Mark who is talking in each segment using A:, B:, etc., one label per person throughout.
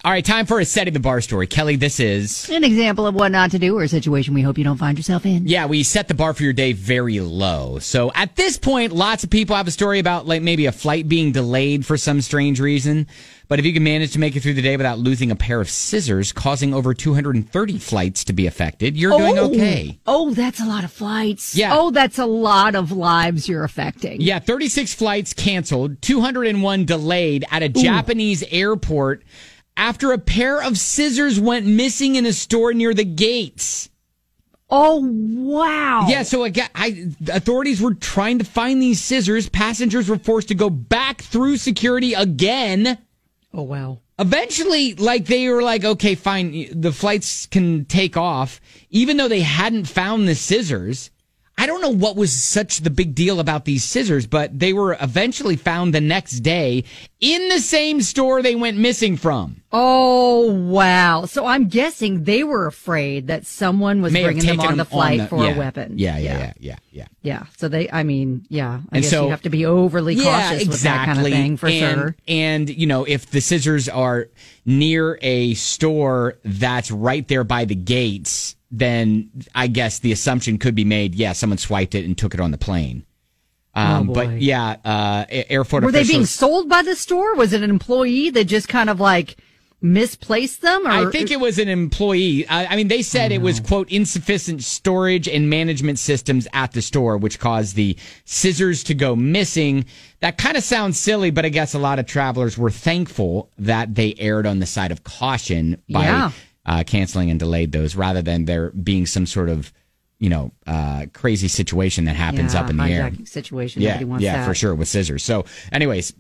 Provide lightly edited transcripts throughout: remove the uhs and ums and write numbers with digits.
A: All right, time for a setting the bar story. Kelly, this is
B: an example of what not to do or a situation we hope you don't find yourself in.
A: Yeah, we set the bar for your day very low. So at this point, lots of people have a story about like maybe a flight being delayed for some strange reason. But if you can manage to make it through the day without losing a pair of scissors, causing over 230 flights to be affected, you're doing okay.
B: Oh, that's a lot of flights.
A: Yeah.
B: Oh, that's a lot of lives you're affecting.
A: Yeah, 36 flights canceled, 201 delayed at a Japanese airport after a pair of scissors went missing in a store near the gates.
B: Oh, wow.
A: Yeah, so authorities were trying to find these scissors. Passengers were forced to go back through security again.
B: Oh, wow.
A: Eventually, they were like, okay, fine, the flights can take off, even though they hadn't found the scissors. I don't know what was such the big deal about these scissors, but they were eventually found the next day in the same store they went missing from.
B: Oh, wow. So I'm guessing they were afraid that someone was bringing them on the flight for a weapon.
A: Yeah.
B: Yeah. So I guess
A: so,
B: you have to be overly cautious with that kind of thing for sure.
A: And, if the scissors are near a store that's right there by the gates, then I guess the assumption could be made, someone swiped it and took it on the plane. But airport
B: Were
A: officials...
B: they being sold by the store? Was it an employee that just kind of misplaced them? Or?
A: I think it was an employee. They said it was, quote, insufficient storage and management systems at the store, which caused the scissors to go missing. That kind of sounds silly, but I guess a lot of travelers were thankful that they erred on the side of caution by canceling and delayed those rather than there being some sort of, crazy situation that happens up in the air.
B: Situation. Nobody wants that.
A: For sure with scissors. So anyways,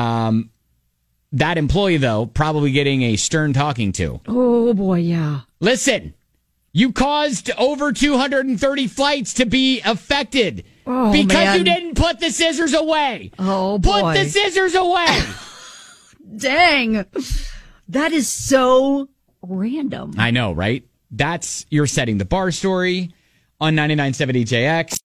A: that employee, though, probably getting a stern talking to.
B: Oh, boy, yeah.
A: Listen, you caused over 230 flights to be affected because you didn't put the scissors away.
B: Oh, boy.
A: Put the scissors away.
B: Dang. That is so random.
A: I know, right? That's your setting the bar story on 99.7 EJX.